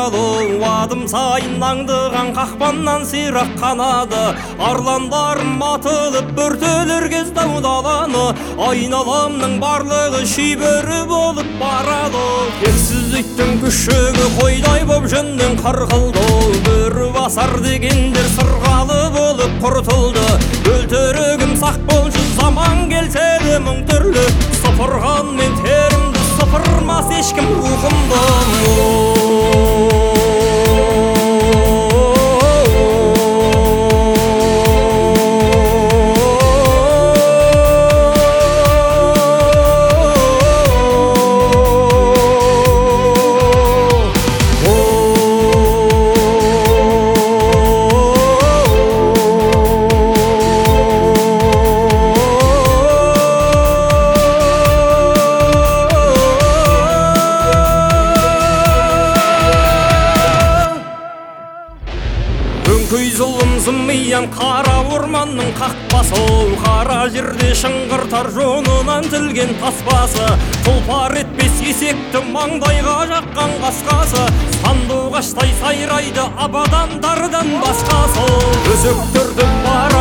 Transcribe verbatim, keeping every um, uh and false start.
аралу адым сайын аңдыған қақпаннан сирақ қанады арландарым атылып бүртелер кез дау-даланы айналамның барлығы шибөрі болып барады тексіз иттің күшігі қойдай боп жөннен қырқылды бөрі басар дегендер сырғалы болып құртылды өлтірігім сақ болшы заман келсе де мың түрлі сыпырған мен терімді сыпырмас ешкім рухымды Күй зұлым зымиян қара орманның қақпасы қара жерде шыңғыртар жонынан тілген таспасы тұлпар етпес есекті маңдайға жаққан қасқасы сандуғаштай сайрайды абадандардан басқасы өзектірді бар